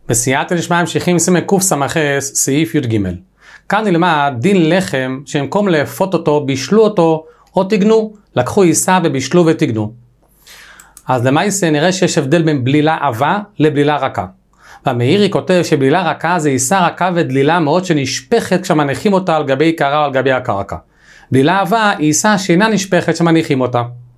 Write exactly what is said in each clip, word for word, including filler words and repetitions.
בסייעתא דשמיא ממשיכים סימן קס"ס סעיף י"ג. כאן נלמד דין לחם שבמקום לאפות אותו בישלו אותו או תיגנו, לקחו עיסה ובישלו ותיגנו. אז למעשה נראה שיש הבדל בין בלילה עבה לבלילה רכה. והמאירי כותב שבלילה רכה זה עיסה רכה ודלילה מאוד שנשפכת כשמניחים אותה על גבי קרה או על גבי הקרקע. בלילה עבה היא עיסה שאינה נשפכת כשמניחים אותה.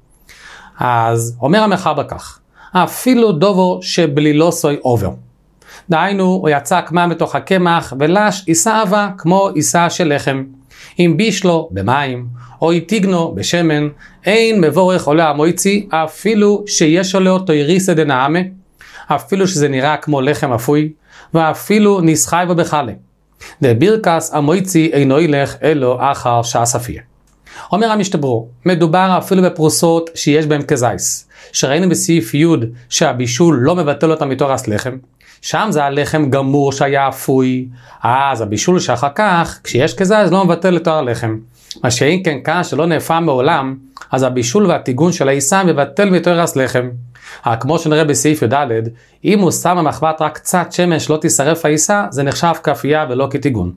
אז אומר המחבר כך, אפילו דובו שבלילו סוי עובר. דהיינו, הוא יצק מים בתוך הקמח ולש עיסה עבה כמו עיסה של לחם. אם בישלו במים או יתיגנו בשמן, אין מבורך עולה המויצי אפילו שיש עולה אותו יריסא דנעמה, אפילו שזה נראה כמו לחם אפוי, ואפילו נסחי בו בחלה. דבירקס המויצי אינו ילך אלו אחר שהספיה. אומר המשתברו, מדובר אפילו בפרוסות שיש בהם כזייס, שראינו בסעיף י' שהבישול לא מבטל אותם מתורס לחם, שם זה הלחם גמור שהיה אפוי, אז הבישול שאחר כך, כשיש כזייס לא מבטל את הלחם. מה שאין כן כאן שלא נאפה מעולם, אז הבישול והתיגון של העיסה מבטל מתורס לחם. כמו שנראה בסעיף י"ד, אם הוא שם במחבת רק קצת שמן שלא תישרף העיסה, זה נחשב כפייה ולא כתיגון.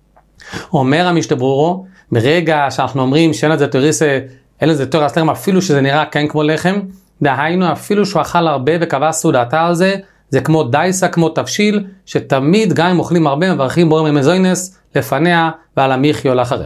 אומר המשתברו, ברגע שאנחנו אומרים שאין לזה תוריסה, אין לזה תורס לחם אפילו שזה נראה כן כמו לחם, דהיינו אפילו שהוא אכל הרבה וקבע סעודתה על זה, זה כמו דייסה, כמו תבשיל, שתמיד גם אם אוכלים הרבה מברכים בורם ממזוינס לפניה ועל המחיו לאחריה.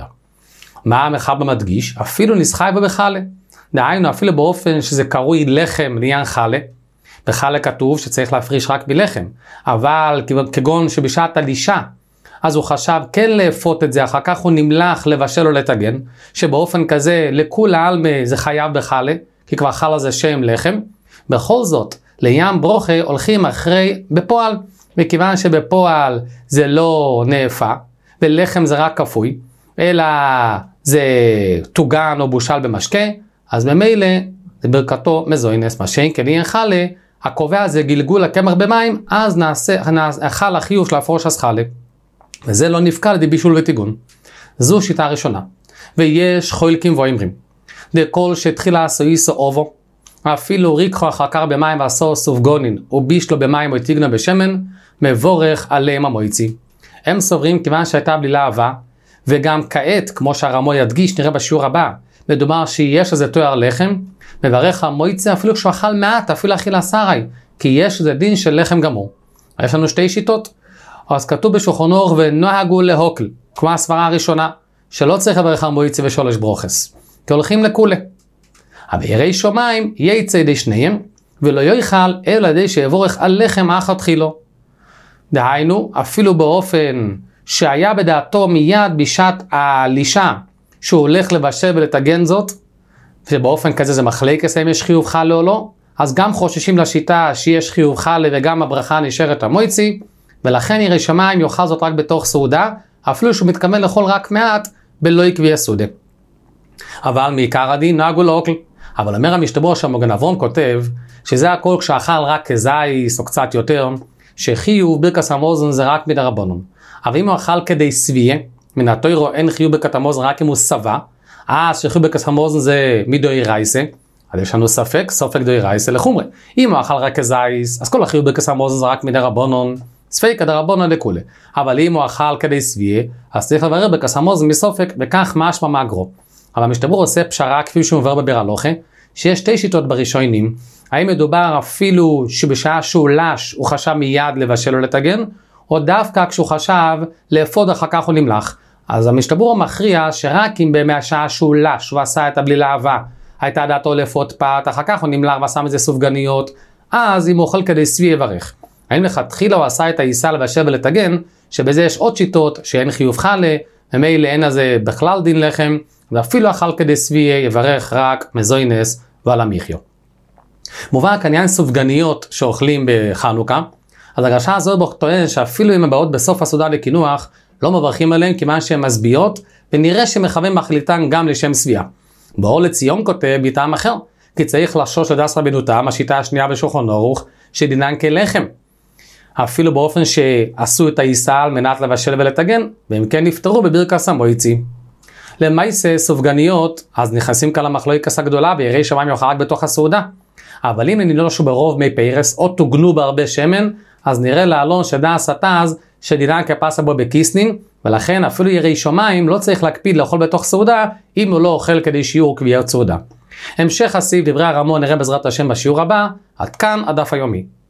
מה המחבר מדגיש? אפילו נסחי בו בחלה. דהיינו אפילו באופן שזה קרוי לחם לעניין חלה. בחלה כתוב שצריך להפריש רק מלחם, אבל כגון שבשעת הלישה, אז הוא חשב כן לאפות את זה, אחר כך הוא נמלח לבשל או לטגן, שבאופן כזה לכולה אלמה זה חייב בחלה, כי כבר חלה זה שם לחם. בכל זאת, לים ברוכה הולכים אחרי בפועל, מכיוון שבפועל זה לא נאפה, ולחם זה רק כפוי, אלא זה תוגן או בושל במשקה, אז ממילא זה ברכתו מזוינס, מה שאין כן יהיה חלה, הקובע זה גלגול הקמח במים, אז נעשה, חל החיוב של הפרוש אז חלה, וזה לא נפקע לדי בישול ותיגון. זו שיטה ראשונה. ויש חולקים ואומרים, דכל שהתחילה סויסו אובו, אפילו ריקחו החקר במים ועשו סופגונין, ובישלו במים או תיגנו בשמן, מבורך עליהם המויצי. הם סוברים כיוון שהייתה בלילה עבה, וגם כעת, כמו שהרמו ידגיש, נראה בשיעור הבא, מדובר שיש איזה תואר לחם, מברך המויצי אפילו כשהוא אכל מעט, אפילו אכילה שרי, כי יש איזה דין של לחם גמור. יש לנו שתי שיטות, אז כתוב בשולחן אורוך ונוהגו להוקל, כמו הסברה הראשונה, שלא צריך לברך המויצי ושולש ברוכס, כי הולכים לכולה. אבל יראי שמיים יצא ידי שניהם, ולא יאכל אלא ידי שיבורך על לחם אחר תחילו. דהיינו, אפילו באופן שהיה בדעתו מיד בשעת הלישה, שהוא הולך לבשל ולטגן זאת, ובאופן כזה זה מחלקת אם יש חיוב חלה או לא, אז גם חוששים לשיטה שיש חיוב חלה וגם הברכה נשארת המויצי, ולכן יראי שמיים יאכל זאת רק בתוך סעודה, אפילו שהוא מתכוון לאכול רק מעט, בלא יקביה סעודה. אבל מעיקר הדין נהגו לאוכל. אבל אומר המשתברו שהמגן אברום כותב, שזה הכל כשאכל רק כזייס או קצת יותר, שחיוב ברכת המזון זה רק מדרבנן. אבל אם הוא אכל כדי סביה, מן התורה אין חיוב ברכת המזון רק אם הוא שבע, אז שחיוב ברכת המזון זה מדאורייתא, אז יש לנו ספק, ספק דאורייתא לחומרה. אם הוא אכל רק כזייס, אז כל החיוב ברכת המזון זה רק מדרבנן, ספק דרבנן לכולי. אבל אם הוא אכל כדי סביה, אז צריך לברר ברכת המזון מספק, וכך משמע מהגרו. אבל המשתברו עושה פשרה כפי שהוא עובר בביר הלוכה, שיש שתי שיטות בראשונים, האם מדובר אפילו שבשעה שהוא לש הוא חשב מיד לבשל או לטגן, או דווקא כשהוא חשב לאפות אחר כך הוא נמלח. אז המשתברו מכריע שרק אם בימי השעה שהוא לש הוא עשה את הבלילה עבה, הייתה דעתו לאפות פת, אחר כך הוא נמלח ועשה מזה סופגניות, אז אם הוא אוכל כדי סבי יברך. האם לכתחילה הוא עשה את העיסה לבשל ולטגן, שבזה יש עוד שיטות שאין חיוב חלה, ומילא אין הזה בכלל דין לחם, ואפילו אכל כדי סביה יברך רק מזוינס ועל המחיו. מובן כעניין סופגניות שאוכלים בחנוכה, אז הגרשה הזו בו טוען שאפילו אם הן באות בסוף הסעודה לקינוח, לא מברכים עליהן כיוון שהן משביעות, ונראה שמכוון מחליטן גם לשם סביה. באור לציון כותב בטעם אחר, כי צריך לשוש לדס רבנו תם, השיטה השנייה בשולחן ערוך, שדינן כלחם. אפילו באופן שעשו את העיסה על מנת לבשל ולטגן, והם כן נפטרו בברכת המויצי. למעשה סופגניות, אז נכנסים כאן למחלוקת הגדולה, ויראי שמיים יאכל רק בתוך הסעודה. אבל אם נלושו ברוב מי פרס, או תוגנו בהרבה שמן, אז נראה לעלון שדעס התז שדינן כפסה בו בקיסנין, ולכן אפילו יראי שמיים לא צריך להקפיד לאכול בתוך סעודה, אם הוא לא אוכל כדי שיעור קביעת סעודה. המשך הסעיף דברי הרמון נראה בעזרת השם בשיעור הבא. עד כאן הדף היומי.